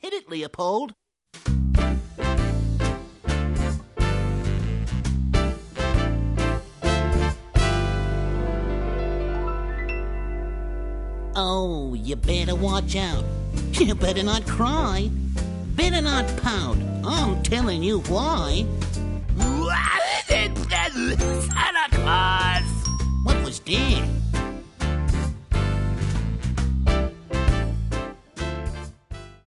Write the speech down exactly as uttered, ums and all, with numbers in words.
Hit it, Leopold. Oh, you better watch out. You better not cry. Better not pout. I'm telling you why.